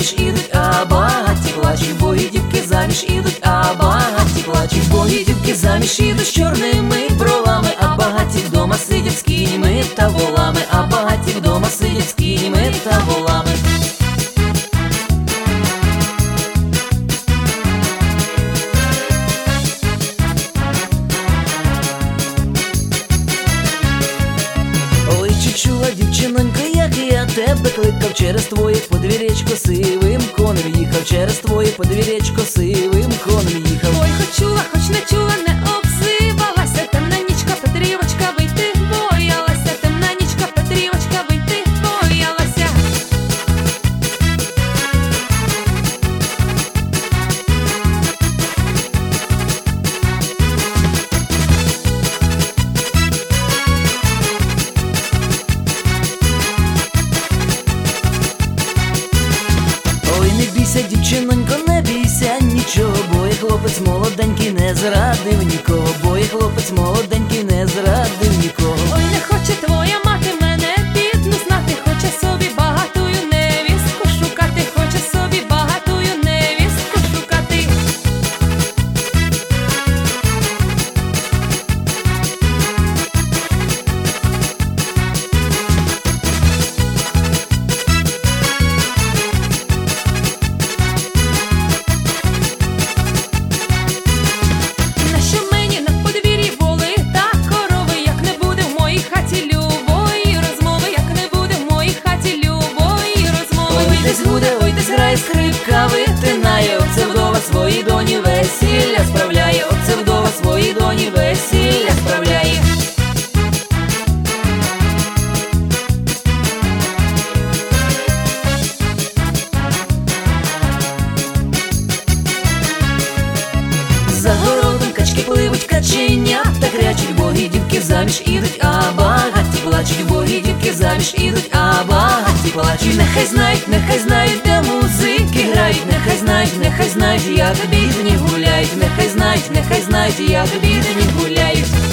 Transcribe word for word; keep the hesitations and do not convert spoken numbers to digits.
заміж ідуть, а багаті плачуть, бо і дівки заміж ідуть, а багаті плачуть, бо і дівки заміж ідуть з чорними бровами, а багаті вдома сидять з кіньми та волами, а багаті вдома сидять з кіньми та волами. Ой, чи чула, дівчинонька, як я тебе кликав, через твоє подвір'ячко сивим конем їхав, через твоє подвір'ячко сивим конем їхав. Ой, хоч чула, хоч не чула, не обзивалася, темна нічка Петрівочка вийти боялася, темна нічка Петрівочка вийти боялася. Ой, не бійся, дівчинонько, не бійся нічого, бо я хлопець молоденький не зрадив нікого, бо я хлопець молоденький не зрадив нікого. Ой, не хоче твоя мати мене бідну знати, хоче собі багатую невістку шукати, хоче собі багатую невістку шукати. Нащо мені на подвір'ї воли та корови, як не буде в моїй хаті любої розмови, як не буде в моїй хаті любої розмови. Ой, десь гуде, ой, десь грає скрипка, витинає, оце вдова своїй доні весілля справляє, оце вдова своїй доні весілля справляє. За городом качки пливуть, каченята крячуть, боги дівки заміж ідуть, а багаті плачуть, боги дівки заміж ідуть, а багаті плачуть. Нехай знають, нехай знають, де музики грають, нехай знають, нехай знають, як бідні гуляють, нехай знають, нехай знають, як бідні гуляють.